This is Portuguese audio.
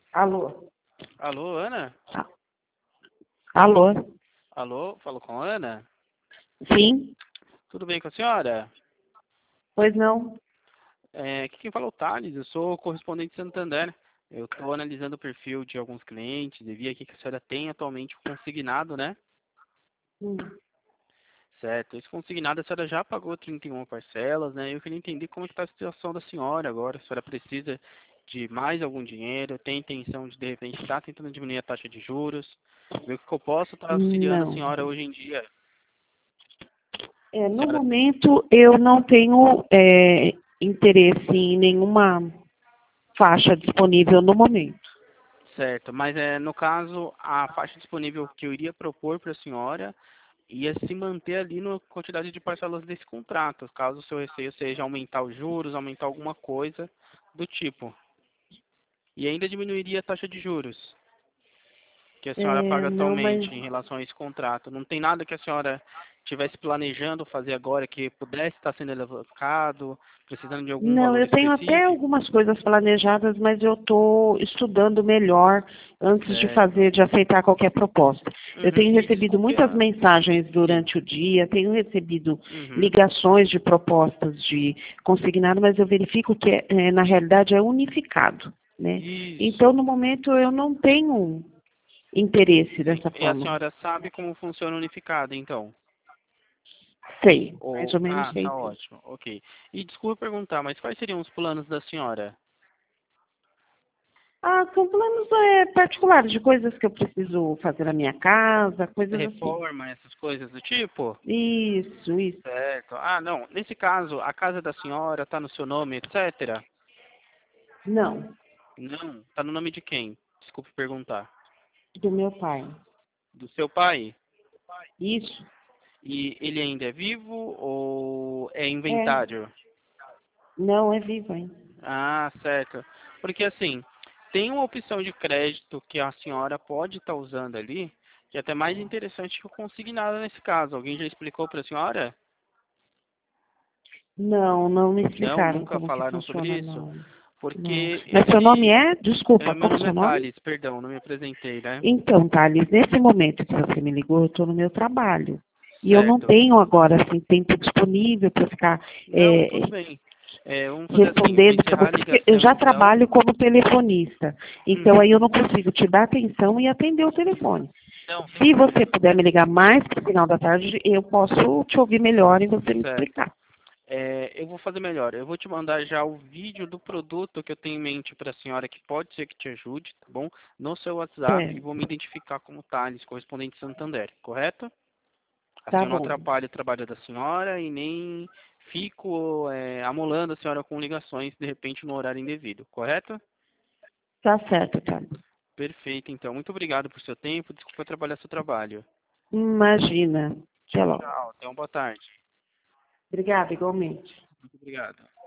Alô? Alô, Ana? Ah, alô? Alô, falo com a Ana? Sim? Tudo bem com a senhora? Pois não? Aqui quem fala é o Thales, eu sou correspondente de Santander. Eu estou analisando o perfil de alguns clientes e vi aqui que a senhora tem atualmente o consignado, né? Hum. Certo, esse consignado a senhora já pagou 31 parcelas, né? Eu queria entender como está a situação da senhora agora. A senhora precisa de mais algum dinheiro? Tem intenção de repente, estar tentando diminuir a taxa de juros? Ver o que eu posso estar auxiliando a Não. senhora hoje em dia. A No senhora momento, eu não tenho interesse em nenhuma faixa disponível no momento. Certo, mas no caso, a faixa disponível que eu iria propor para a senhora ia se manter ali na quantidade de parcelas desse contrato, caso o seu receio seja aumentar os juros, aumentar alguma coisa do tipo. E ainda diminuiria a taxa de juros que a senhora paga Não, mas atualmente em relação a esse contrato. Não tem nada que a senhora estivesse planejando fazer agora que pudesse estar sendo alavancado, precisando de algum não, valor eu tenho até específico? algumas coisas planejadas, mas eu estou estudando melhor antes Certo. de aceitar qualquer proposta. Eu Uhum. tenho E recebido desculpe muitas a... mensagens Sim. durante o dia, tenho recebido Uhum. ligações de propostas de consignado, mas eu verifico que na realidade é unificado, né? Então, Isso. no momento, eu não tenho interesse Sim. dessa E a forma. senhora sabe como funciona unificado, então? Sei, mais Ou, ou menos sei tá sim. ótimo, ok. E desculpa perguntar, mas quais seriam os planos da senhora? Ah, são planos particulares de coisas que eu preciso fazer na minha casa, coisas assim. Reforma, essas coisas do tipo? Isso, isso. Certo. Ah, não. Nesse caso, a casa da senhora está no seu nome, etc? Não, Não. Está no nome de quem? Desculpe perguntar. do meu pai. Do seu pai? Isso, E ele ainda é vivo ou é é. inventário? Não, é vivo ainda. Ah, certo. Porque assim, tem uma opção de crédito que a senhora pode estar usando ali, que é até mais interessante que o consignado nesse caso. Alguém já explicou para a senhora? Não, não me Não, explicaram nunca como que falaram sobre funciona, isso? não. Não. Porque Mas seu nome esse. é? Desculpa, Meu qual que é o nome é seu nome? Thales, perdão, não me apresentei, né? Então, Thales, nesse momento que você me ligou, eu estou no meu trabalho. E eu não Certo. tenho agora assim, tempo disponível para ficar Não, tudo bem. Vamos fazer assim, eu vou respondendo para encerrar a você, porque eu ligação já então. trabalho como telefonista. Então, aí Uhum. eu não consigo te dar atenção e atender o telefone. Não, sem Se você problema. puder me ligar mais para o final da tarde, eu posso te ouvir melhor e você me Certo. explicar. Eu vou fazer melhor. Eu vou te mandar já o vídeo do produto que eu tenho em mente para a senhora, que pode ser que te ajude, tá bom? No seu WhatsApp e Certo, vou me identificar como Thales, correspondente Santander, correto? Assim tá eu não bom. atrapalho o trabalho da senhora e nem fico amolando a senhora com ligações, de repente, no horário indevido, correto? Tá certo, tá. Perfeito, então. Muito obrigado por seu tempo. Desculpa atrapalhar seu trabalho. Imagina. Até Tchau, logo. tchau. Até uma boa tarde. Obrigada, igualmente. Muito obrigado.